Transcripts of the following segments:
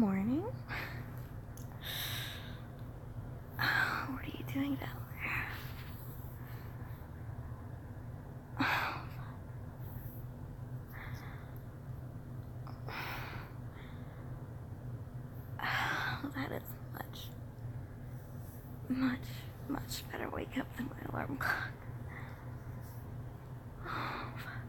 morning. What are you doing down there? That is much better wake up than my alarm clock. Oh, fuck.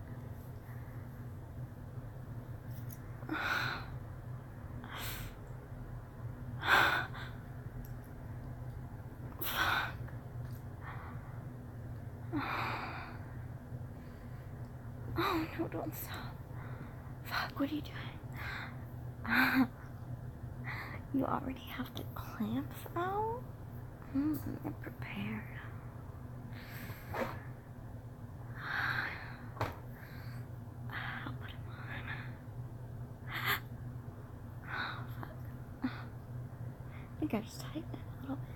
Fuck. Oh no, don't stop. Fuck, what are you doing? You already have the clamps out? You're prepared. I'll put him on. Oh, fuck. I think I just tightened it a little bit.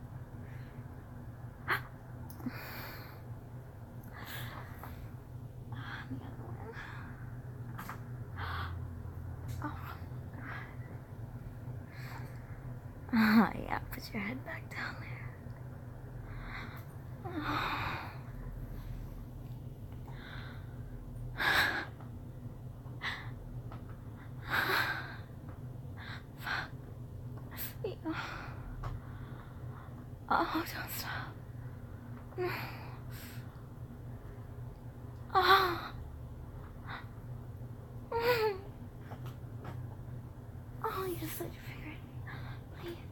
The other one. Oh, yeah, put your head back down there. Fuck. Yeah. Oh, don't stop. No. Oh. Oh, you just let your finger in. Please.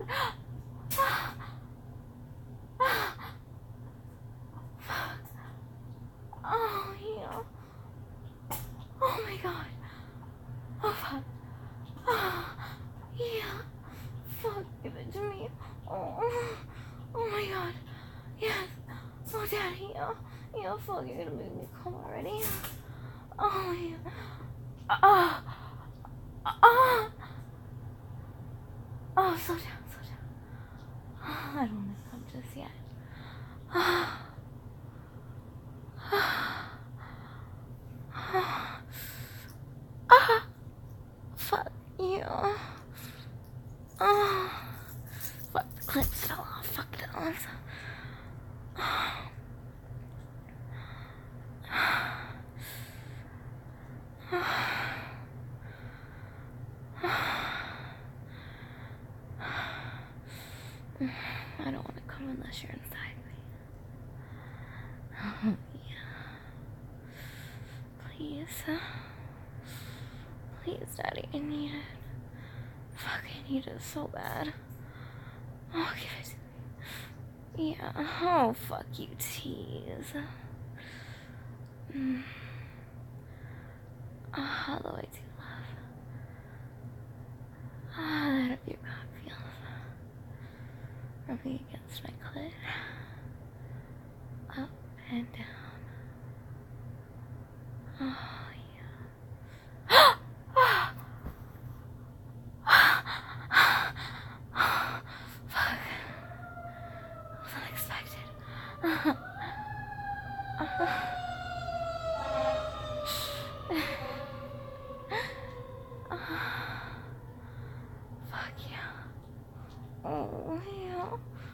Fuck. Oh, yeah. Oh my god. Oh, fuck. Oh, yeah. Fuck, give it to me. Oh my god. Yes. Oh, daddy. Yeah, fuck, you're gonna make me come already. Oh, yeah. Oh, slow down. I don't want to come just yet. Fuck you. Fuck, the clips fell off. Fuck those. I don't want to come unless you're inside me. Oh, yeah. Please, daddy, I need it. Fuck, I need it so bad. Oh, give it to me. Yeah. Oh, fuck you, tease. Although I do love that of your cock feels rubbing against my clit, up and down. Oh yeah. Fuck. That was unexpected. Fuck yeah. Oh yeah.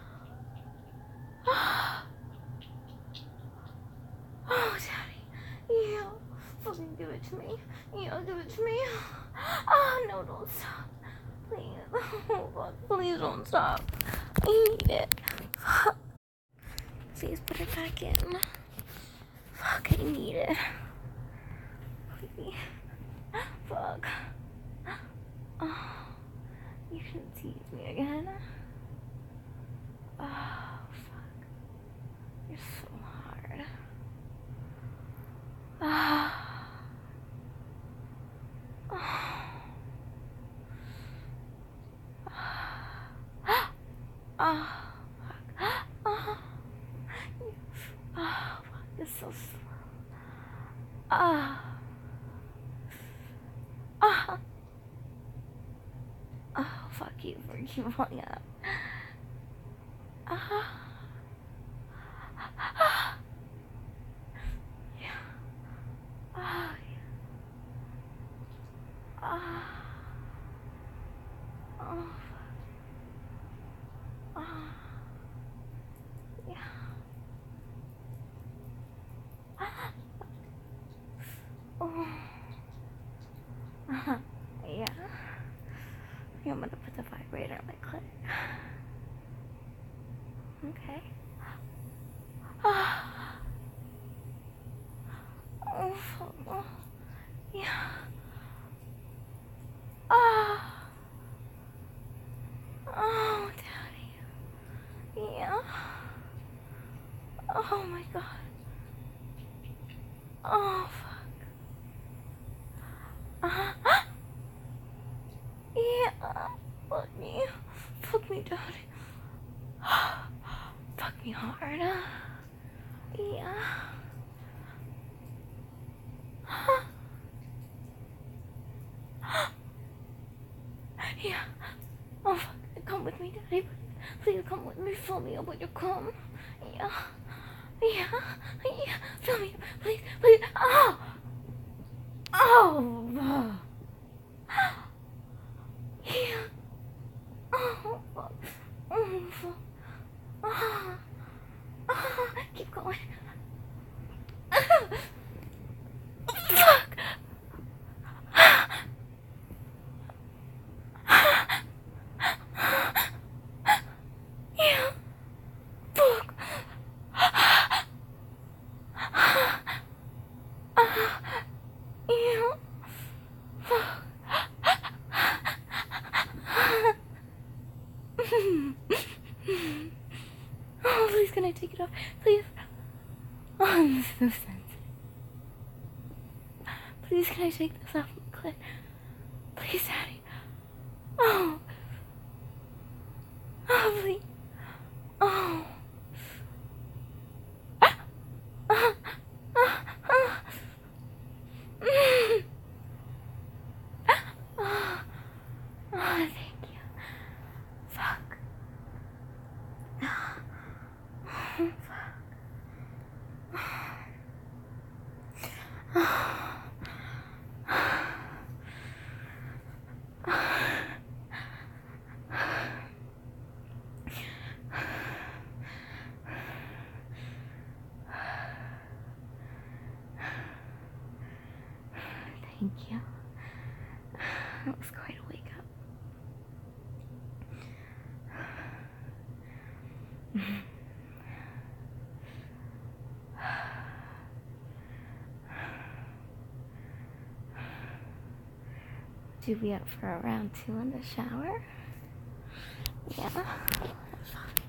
Oh, daddy. Yeah. Fucking give it to me. Yeah, give it to me. Oh, no, don't stop. Please. Oh, fuck. Please don't stop. I need it. Fuck. Please put it back in. Fuck, I need it. Please. Fuck. Oh, you shouldn't tease me again. Oh, fuck. You're so hard. Oh. Oh, fuck. Oh, fuck. It's so slow. Oh. Oh, fuck you for keep going up. Yeah. Oh, yeah. Oh, fuck. Yeah. Fuck me. Fuck me, daddy. Fuck me hard. Yeah. Yeah. Oh, fuck. Come with me, daddy. Please come with me. Fill me up with your cum. Yeah. Yeah. Yeah. Fill me up. Please. Please. Oh. Oh. Yeah. Oh, fuck. Oh, fuck. Oh. Oh. Keep going. Fuck. Yeah. Fuck. Yeah. Fuck. Oh, please, can I take it off? Please. Oh, I'm so sensitive. Please, can I take this off my clit? Please, Daddy. Oh. Oh, please. Oh. Oh, thank you. Fuck. Thank you. That was quite a wake up. Would you be up for a round 2 in the shower? Yeah.